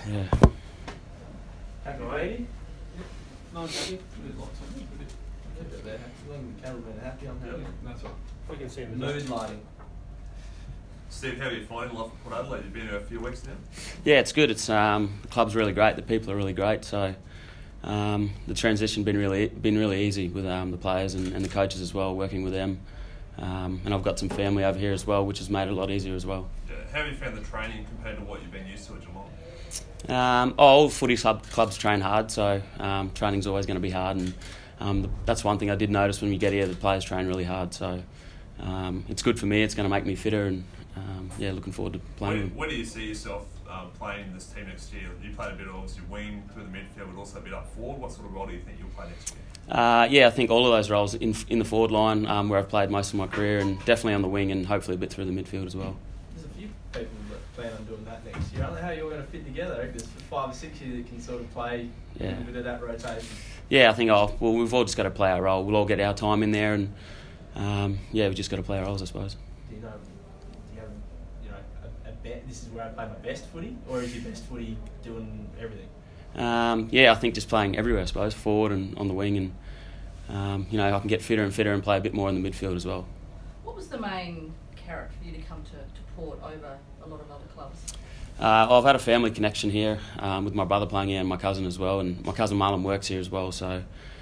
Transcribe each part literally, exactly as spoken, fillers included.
Yeah. Happy, Brady? No, I'm happy. There's lots of it. Yeah, they're happy. As long as the cameramen are happy, I'm happy. That's all. We can see him. Mood lighting. Steve, how are you finding life at Port Adelaide? You've been here a few weeks now. Yeah, it's good. It's um, the club's really great. The people are really great. So um, the transition been really been really easy with um, the players and, and the coaches as well. Working with them, um, and I've got some family over here as well, which has made it a lot easier as well. Yeah. How have you found the training compared to what you've been used to at Geelong? Um, oh, all footy club, clubs train hard, so um, training's always going to be hard, and um, the, that's one thing I did notice when we get here. The players train really hard, so um, it's good for me. It's going to make me fitter, and um, yeah, looking forward to playing. Where, where do you see yourself um, playing in this team next year? You played a bit of obviously wing through the midfield, but also a bit up forward. What sort of role do you think you'll play next year? Uh, yeah, I think all of those roles in in the forward line, um, where I've played most of my career, and definitely on the wing, and hopefully a bit through the midfield as well. There's a few people that plan on doing that next year. I don't know how you're going to fit together. There's five or six of you that can sort of play Yeah. a little bit of that rotation. Yeah, I think I'll, well, we've all just got to play our role. We'll all get our time in there, and um, yeah, we've just got to play our roles, I suppose. Do you know, do you have, you know, a, a bet, this is where I play my best footy, or is your best footy doing everything? Um, yeah, I think just playing everywhere, I suppose, forward and on the wing, and um, you know, I can get fitter and fitter and play a bit more in the midfield as well. What was the main carrot for you to come to, to Port over a lot of other clubs? Uh, well, I've had a family connection here um, with my brother playing here and my cousin as well, and my cousin Marlon works here as well. So,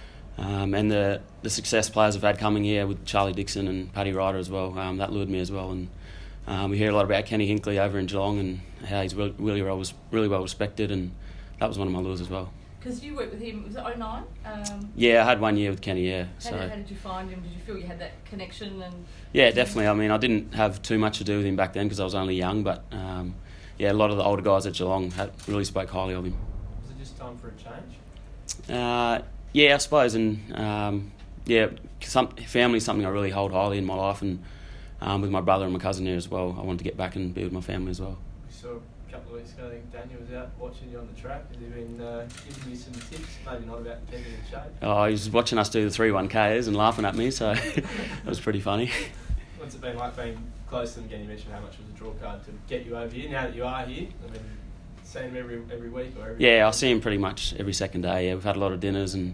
um, and the the success players have had coming here with Charlie Dixon and Paddy Ryder as well. Um, that lured me as well, and um, we hear a lot about Kenny Hinkley over in Geelong and how he's really really well, was really well respected, and that was one of my lures as well. Because you worked with him, was it oh nine? Um, Yeah, I had one year with Kenny. Yeah. how, So. did, how did you find him? Did you feel you had that connection? And Yeah, definitely. I mean, I didn't have too much to do with him back then because I was only young, but um, yeah, a lot of the older guys at Geelong had, really spoke highly of him. Was it just time for a change? Uh, yeah, I suppose, and um, yeah, some family is something I really hold highly in my life, and um, with my brother and my cousin here as well, I wanted to get back and be with my family as well. We saw a couple of weeks ago, I think Daniel was out watching you on the track. Has he been uh, giving you some tips? Maybe not about keeping in shape. Oh, he was watching us do the three one Ks and laughing at me, so it was pretty funny. What's it been like being close to them again? You mentioned how much was a draw card to get you over here. Now that you are here, I mean, seeing him every every week or every Yeah, I see him pretty much every second day. Yeah, we've had a lot of dinners, and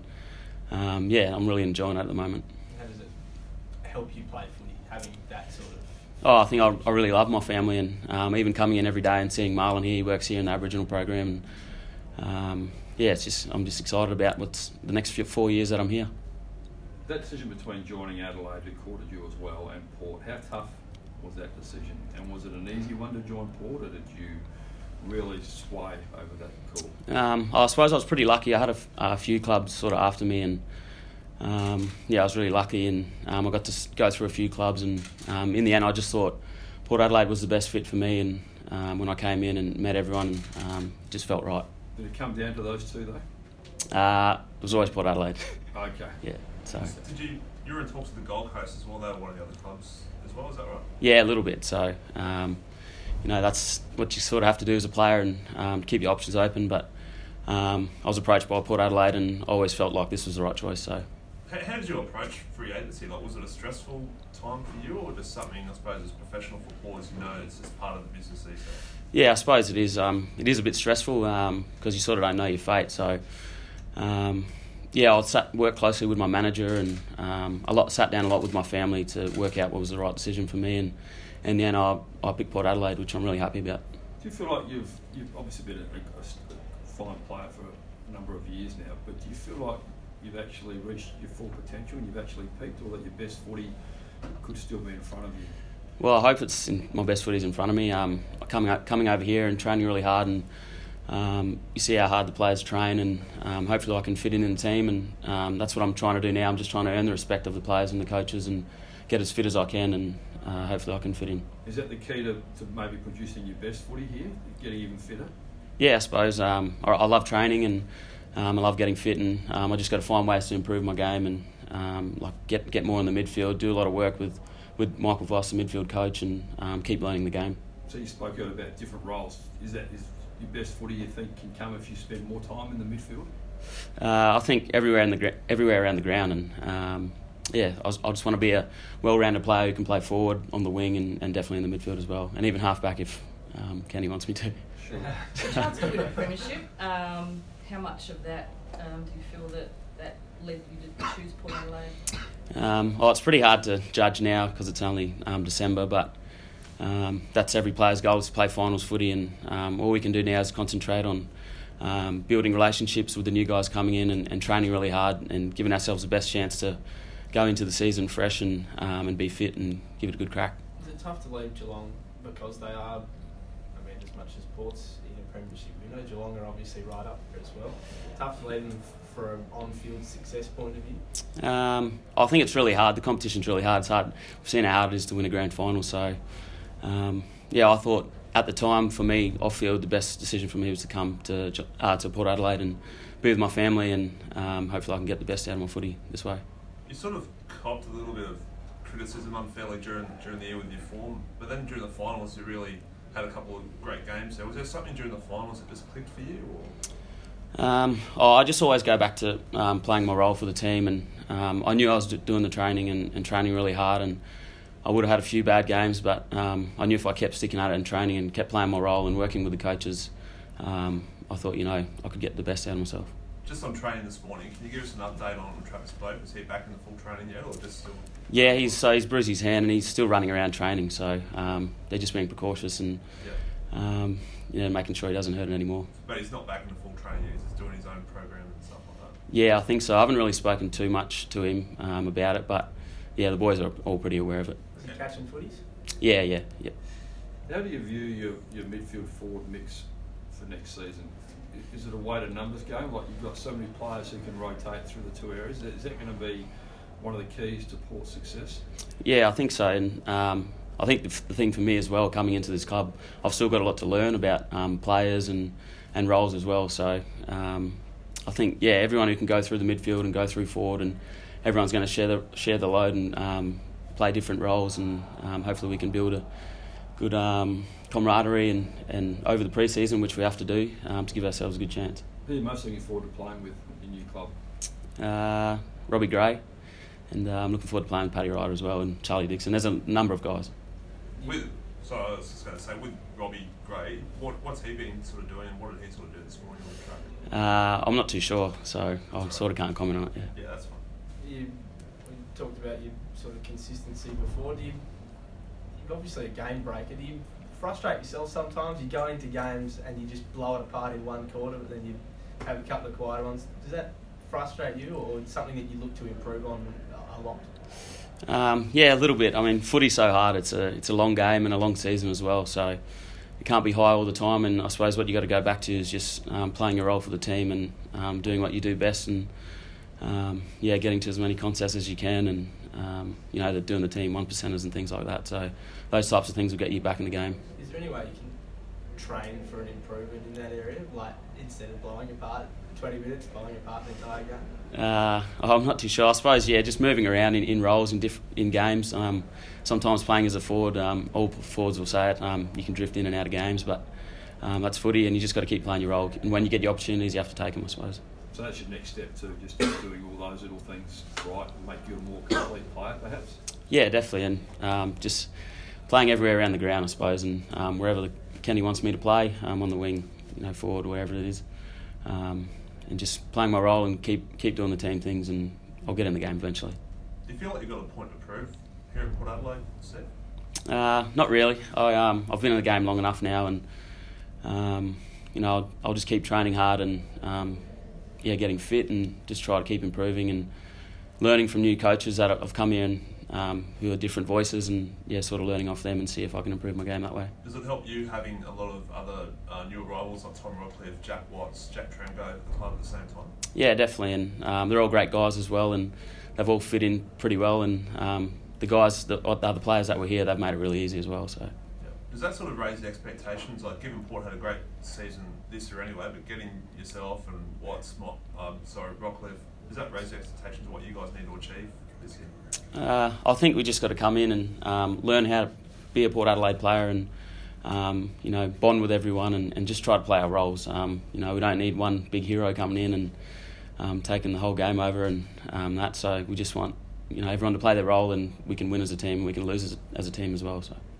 um, yeah, I'm really enjoying it at the moment. How does it help you play footy, having that sort of... Oh, I think I, I really love my family, and um, even coming in every day and seeing Marlon here, he works here in the Aboriginal program. And, um, yeah, it's just I'm just excited about what's the next few, four years that I'm here. That decision between joining Adelaide, who courted you as well, and Port, how tough was that decision? And was it an easy one to join Port, or did you really sway over that call? Um, I suppose I was pretty lucky. I had a, f- a few clubs sort of after me, and um, yeah, I was really lucky, and um, I got to s- go through a few clubs, and um, in the end, I just thought Port Adelaide was the best fit for me, and um, when I came in and met everyone, um, it just felt right. Did it come down to those two, though? Uh, it was always Port Adelaide. Okay. Yeah, so Did you you were in talks with the Gold Coast as well? They were one of the other clubs as well. Is that right? yeah, a little bit. So um, you know, that's what you sort of have to do as a player, and um, keep your options open. But um, I was approached by Port Adelaide, and I always felt like this was the right choice. So. How, how did you approach free agency? Like, was it a stressful time for you, or just something I suppose as professional footballers, you know, it's just part of the business these days? Yeah, I suppose it is. Um, it is a bit stressful because um, you sort of don't know your fate. So, um, yeah, I sat work closely with my manager, and um, a lot sat down a lot with my family to work out what was the right decision for me. And in the end, I I picked Port Adelaide, which I'm really happy about. Do you feel like you've you've obviously been a, a, a fine player for a number of years now, but do you feel like you've actually reached your full potential and you've actually peaked, or that your best footy could still be in front of you? Well, I hope it's in, my best footy's in front of me. Um, coming up, coming over here and training really hard, and um, you see how hard the players train, and um, hopefully I can fit in in the team, and um, that's what I'm trying to do now. I'm just trying to earn the respect of the players and the coaches, and get as fit as I can, and uh, hopefully I can fit in. Is that the key to, to maybe producing your best footy here, getting even fitter? Yeah, I suppose. Um, I, I love training, and um, I love getting fit, and um, I just got to find ways to improve my game, and um, like get get more in the midfield, do a lot of work with, with Michael Voss, the midfield coach, and um, keep learning the game. So you spoke out about different roles. Is that is your best footy you think can come if you spend more time in the midfield? Uh, I think everywhere in the gra- everywhere around the ground, and um, yeah, I, was, I just want to be a well-rounded player who can play forward, on the wing, and, and definitely in the midfield as well, and even halfback if um, Kenny wants me to. Sure. The chance to win a premiership, um, how much of that um, do you feel that that led you to choose Port Adelaide? Um, well, it's pretty hard to judge now because it's only um, December, but um, that's every player's goal is to play finals footy, and um, all we can do now is concentrate on um, building relationships with the new guys coming in and, and training really hard and giving ourselves the best chance to go into the season fresh and um, and be fit and give it a good crack. Is it tough to leave Geelong because they are, I mean, as much as Port's in a premiership, we know Geelong are obviously right up there as well. Tough to leave them for an on-field success point of view? Um, I think it's really hard. The competition's really hard. It's hard. We've seen how hard it is to win a grand final. So, um, yeah, I thought at the time for me, off-field, the best decision for me was to come to uh, to Port Adelaide and be with my family, and um, hopefully I can get the best out of my footy this way. You sort of copped a little bit of criticism unfairly during during the year with your form, but then during the finals you really had a couple of great games. So was there something during the finals that just clicked for you? Or? Um, oh, I just always go back to um, playing my role for the team, and um, I knew I was do- doing the training and, and training really hard, and I would have had a few bad games, but um, I knew if I kept sticking at it and training and kept playing my role and working with the coaches, um, I thought, you know, I could get the best out of myself. Just on training this morning, can you give us an update on Travis Boak? Is he back in the full training yet, or just still? Yeah, he's so he's bruised his hand and he's still running around training, so um, they're just being precautious and Yeah. um, you know, making sure he doesn't hurt it anymore. But he's not back in the full training yet. He's just doing his own program and stuff like that. Yeah, I think so. I haven't really spoken too much to him um, about it, but yeah, the boys are all pretty aware of it. Is he catching footies? Yeah, yeah, yeah. How do you view your, your midfield forward mix for next season? Is it a weighted numbers game? Like you've got so many players who can rotate through the two areas. Is that going to be one of the keys to Port's success? Yeah, I think so. And um, I think the, f- the thing for me as well, coming into this club, I've still got a lot to learn about um, players and, and roles as well. So um, I think, yeah, everyone who can go through the midfield and go through forward, and everyone's going to share the share the load and um, play different roles, and um, hopefully we can build a good um, camaraderie and, and over the pre-season, which we have to do um, to give ourselves a good chance. Who are you most looking forward to playing with in your club? Uh, Robbie Gray, and uh, I'm looking forward to playing with Paddy Ryder as well, and Charlie Dixon. There's a number of guys. With so I was just going to say, with Robbie Gray, what what's he been sort of doing, and what did he sort of do this morning on the track? Uh, I'm not too sure, so I right. sort of can't comment on it. Yeah. Yeah, that's fine. You, we talked about your sort of consistency before. Do you, you're obviously a game breaker. Do you frustrate yourself sometimes? You go into games and you just blow it apart in one quarter, but then you have a couple of quieter ones. Does that frustrate you, or it's something that you look to improve on a lot? Um, yeah, a little bit. I mean, footy's so hard. It's a it's a long game and a long season as well, so you can't be high all the time. And I suppose what you got to go back to is just um, playing your role for the team and um, doing what you do best, and um, yeah, getting to as many contests as you can, and um, you know, doing the team one percenters and things like that. So those types of things will get you back in the game. Is there any way you can train for an improvement in that area, like instead of blowing apart twenty minutes, blowing apart the entire game? Uh, I'm not too sure. I suppose, yeah, just moving around in, in roles in diff- in games. Um, sometimes playing as a forward, um, all forwards will say it, um, you can drift in and out of games, but um, that's footy, and you just got to keep playing your role. And when you get the opportunities, you have to take them, I suppose. So that's your next step too, just doing all those little things right and make you a more complete player, perhaps? Yeah, definitely, and um, just playing everywhere around the ground, I suppose, and um, wherever the, Kenny wants me to play, um, on the wing, you know, forward, wherever it is. Um, and just playing my role and keep keep doing the team things, and I'll get in the game eventually. Do you feel like you've got a point to prove here at Port Adelaide, Steve? Uh, not really. I, um, I've been in the game long enough now, and um, you know, I'll, I'll just keep training hard and um, yeah, getting fit, and just try to keep improving and learning from new coaches that have come here and um, who are different voices, and yeah, sort of learning off them and see if I can improve my game that way. Does it help you having a lot of other uh, new arrivals like Tom Rockcliffe, Jack Watts, Jack Trango at the club at the same time? Yeah, definitely, and um, they're all great guys as well, and they've all fit in pretty well, and um, the guys, the, the other players that were here, they've made it really easy as well. So. Yeah. Does that sort of raise the expectations? Like, given Port had a great season this year anyway, but getting yourself and Watts, um, sorry, Rockcliffe, does that raise the expectations of what you guys need to achieve this year? Uh, I think we just got to come in and um, learn how to be a Port Adelaide player, and um, you know, bond with everyone, and, and just try to play our roles. Um, you know, we don't need one big hero coming in and um, taking the whole game over and um, that. So we just want, you know, everyone to play their role, and we can win as a team, and we can lose as a, as a team as well. So.